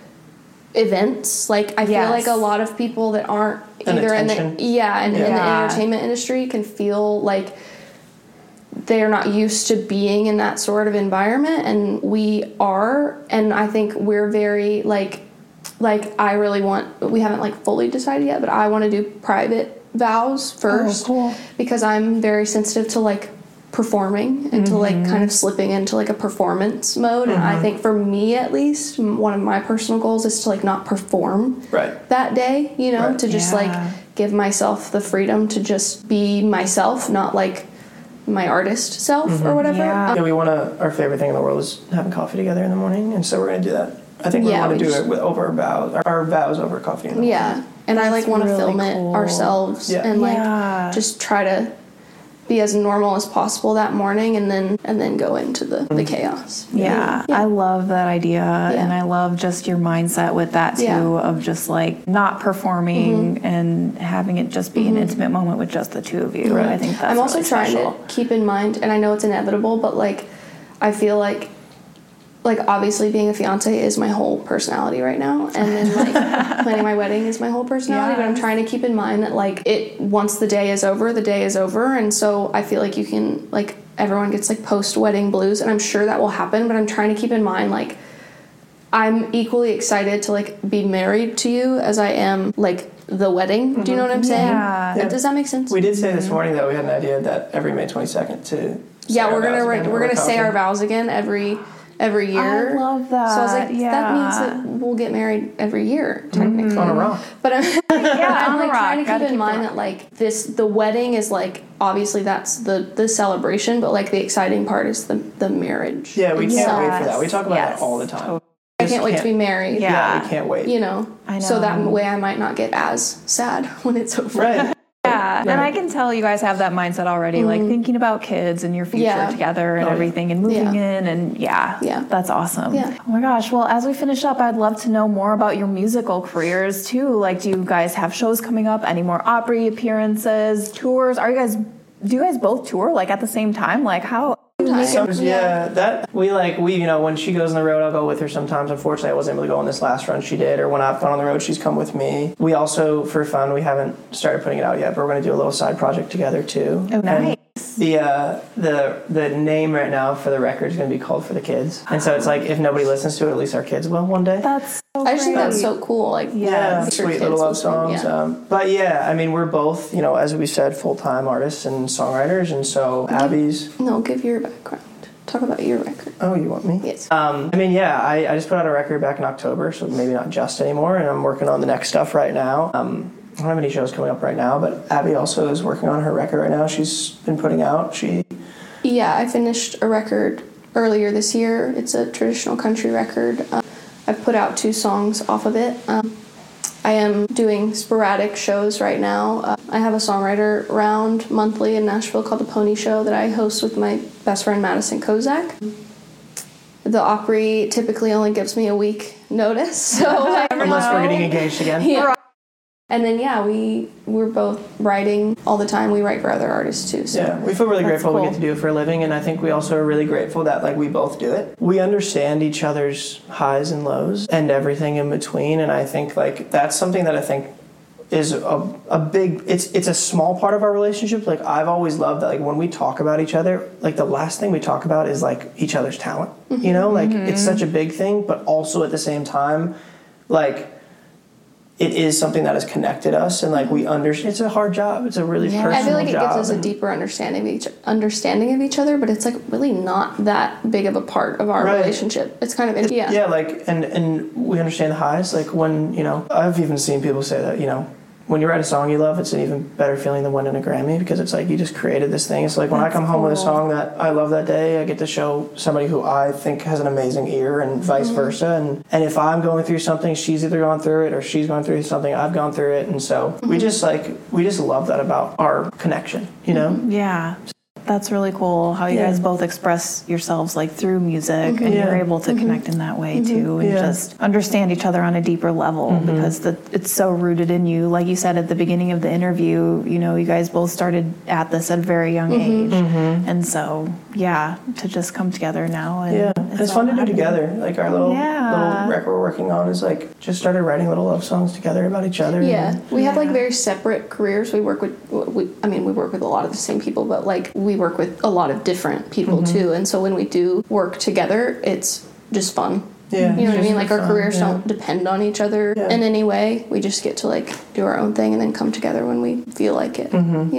events. Like, I feel like a lot of people that aren't either in the entertainment industry can feel like they're not used to being in that sort of environment, and we are. And I think we're very, like I really want, we haven't, like, fully decided yet, but I want to do private vows first. Cool. Because I'm very sensitive to, like, performing and to, like, kind of slipping into, like, a performance mode. And I think for me, at least, one of my personal goals is to, like, not perform that day, you know, to just like give myself the freedom to just be myself, not, like, my artist self or whatever. Our favorite thing in the world is having coffee together in the morning, and so we're going to do that. I think we want to do it over our vows over coffee in the morning. And I, like, want to film it ourselves and, like, just try to be as normal as possible that morning, and then go into the chaos. Yeah, I love that idea, and I love just your mindset with that too, of just, like, not performing and having it just be an intimate moment with just the two of you. I think that's I'm also really trying special. to keep in mind, and I know it's inevitable, but, like, I feel like obviously being a fiance is my whole personality right now, and then, like, planning my wedding is my whole personality, but I'm trying to keep in mind that, like, once the day is over, and so I feel like you can, like, everyone gets, like, post-wedding blues, and I'm sure that will happen, but I'm trying to keep in mind, like, I'm equally excited to, like, be married to you as I am, like, the wedding. Do you know what I'm saying? Yeah. Does that make sense? We did say this morning that we had an idea that every May 22nd to we're gonna say our vows again every every year. I love that. So I was like, Yeah. that means that we'll get married every year, technically. On a rock. But I'm, I'm on the like rock. trying to Gotta keep in keep mind that like the wedding is like obviously that's the celebration, but like the exciting part is the marriage. Yeah, we can't wait for that. Yes. We talk about Yes. that all the time. I can't wait to be married. Yeah. We can't wait. You know, I so that know. way I might not get as sad when it's over. Right. Yeah, and I can tell you guys have that mindset already, like thinking about kids and your future Yeah. together and everything and moving in and Yeah. that's awesome. Yeah. Oh my gosh, well, as we finish up, I'd love to know more about your musical careers too. Like, do you guys have shows coming up? Any more Opry appearances, tours? Do you guys both tour like at the same time? Like how? That we when she goes on the road, I'll go with her sometimes. Unfortunately, I wasn't able to go on this last run she did, or when I've gone on the road, she's come with me. We also, for fun, we haven't started putting it out yet, but we're going to do a little side project together too. Oh, nice. The name right now for the record is going to be called For the Kids, and so it's like if nobody listens to it, at least our kids will one day. That's so I just think that's great. so cool. Like, Yeah, your sweet kids little love listen, songs. yeah. But yeah, I mean, we're both, as we said, full-time artists and songwriters, and so Abby's. No, give your background. Talk about your record. Oh, you want me? Yes. I just put out a record back in October, so maybe not just anymore, and I'm working on the next stuff right now. I don't have any shows coming up right now, but Abby also is working on her record right now. She's been putting out. Yeah, I finished a record earlier this year. It's a traditional country record. I've put out 2 songs off of it. I am doing sporadic shows right now. I have a songwriter round monthly in Nashville called The Pony Show that I host with my best friend Madison Kozak. The Opry typically only gives me a week notice, so Unless we're getting engaged again. yeah. And then we're both writing all the time. We write for other artists too. So. Yeah, we feel really grateful cool. we get to do it for a living, and I think we also are really grateful that we both do it. We understand each other's highs and lows and everything in between, and I think that's something that I think is a big. It's a small part of our relationship. Like I've always loved that. Like when we talk about each other, like the last thing we talk about is like each other's talent. Mm-hmm. It's such a big thing, but also at the same time, it is something that has connected us, and we understand. It's a hard job. It's a really personal job. I feel like it gives us a deper understanding of each other, but it's really not that big of a part of our relationship. It's kind of and we understand the highs. Like when I've even seen people say that when you write a song you love, it's an even better feeling than winning a Grammy, because it's like you just created this thing. It's like when I come home with a song that I love that day, I get to show somebody who I think has an amazing ear, and vice versa. And if I'm going through something, she's either gone through it or she's going through something, I've gone through it. And so we just love that about our connection, Yeah. That's really cool how you guys both express yourselves through music, and you're able to connect in that way too, and just understand each other on a deeper level, because it's so rooted in you. Like you said at the beginning of the interview, you guys both started at this at a very young age, and so to just come together now, and it's fun to do together. Like our little record we're working on is just started writing little love songs together about each other. Yeah, we have very separate careers. We work with we work with a lot of the same people, but we work with a lot of different people too, and so when we do work together, it's just fun. Yeah, you know what I mean? Our fun, careers don't depend on each other in any way. We just get to do our own thing and then come together when we feel like it.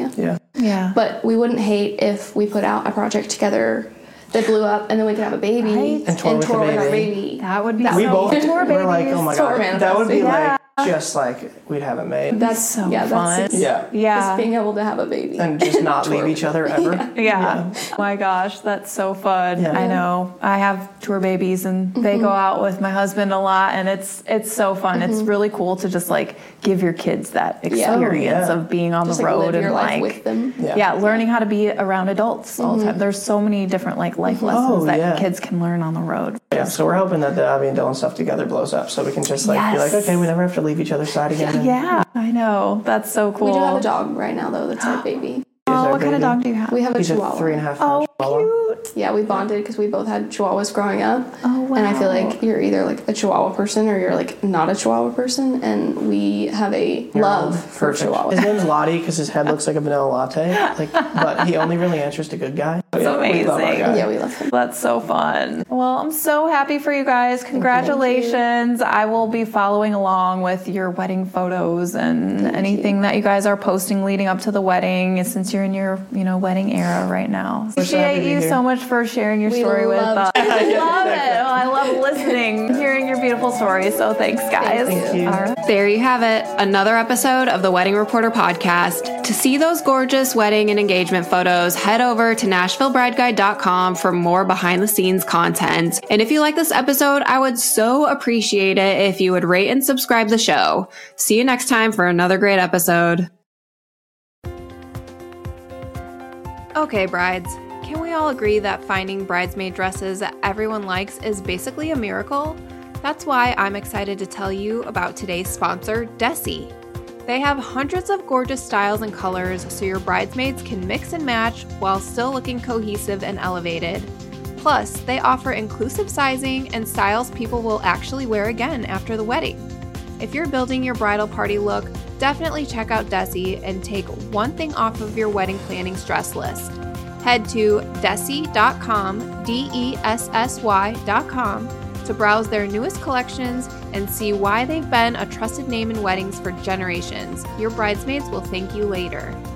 Yeah. But we wouldn't hate if we put out a project together that blew up, and then we could have a baby and tour with our baby. baby. That would be We both tour were like, oh my god, that would be manifesting. just we'd have it made. That's so fun. That's Yeah. being able to have a baby And just not leave each other ever. Yeah. Oh my gosh, that's so fun. Yeah. I know. I have tour babies, and they go out with my husband a lot, and it's so fun. It's really cool to just give your kids that experience of being on just the road live your and life with them. learning how to be around adults all the time. There's so many different life lessons that kids can learn on the road. Yeah, so we're hoping that the Abby and Dylan stuff together blows up, so we can just be okay, we never have to leave each other's side again. Yeah, I know. That's so cool. We do have a dog right now, though. That's our baby. Oh, what kind of dog do you have? We have a He's Chihuahua. a 3.5 Oh, Chihuahua. cute. Yeah, we bonded because we both had Chihuahuas growing up. Oh, wow. And I feel like you're either a Chihuahua person or you're not a Chihuahua person. And we have a love for Perfect. Chihuahuas. His name's Lottie because his head looks like a vanilla latte. But he only really answers to good guy. That's We love our amazing. guy. Yeah, we love him. That's so fun. Well, I'm so happy for you guys. Congratulations. I will be following along with your wedding photos and anything that you guys are posting leading up to the wedding, since you're in your, wedding era right now. We're so appreciate you so much for sharing your story with us. I love it. I love listening, hearing your beautiful story. So thanks, guys. Thank you. All right. There you have it, another episode of the Wedding Reporter podcast. To see those gorgeous wedding and engagement photos, head over to NashvilleBrideGuide.com for more behind the scenes content. And if you like this episode, I would so appreciate it if you would rate and subscribe the show. See you next time for another great episode. Okay, brides, can we all agree that finding bridesmaid dresses that everyone likes is basically a miracle? That's why I'm excited to tell you about today's sponsor, Desi. They have hundreds of gorgeous styles and colors so your bridesmaids can mix and match while still looking cohesive and elevated. Plus, they offer inclusive sizing and styles people will actually wear again after the wedding. If you're building your bridal party look, definitely check out Desi and take one thing off of your wedding planning stress list. Head to Desi.com, DESSY.com, to browse their newest collections and see why they've been a trusted name in weddings for generations. Your bridesmaids will thank you later.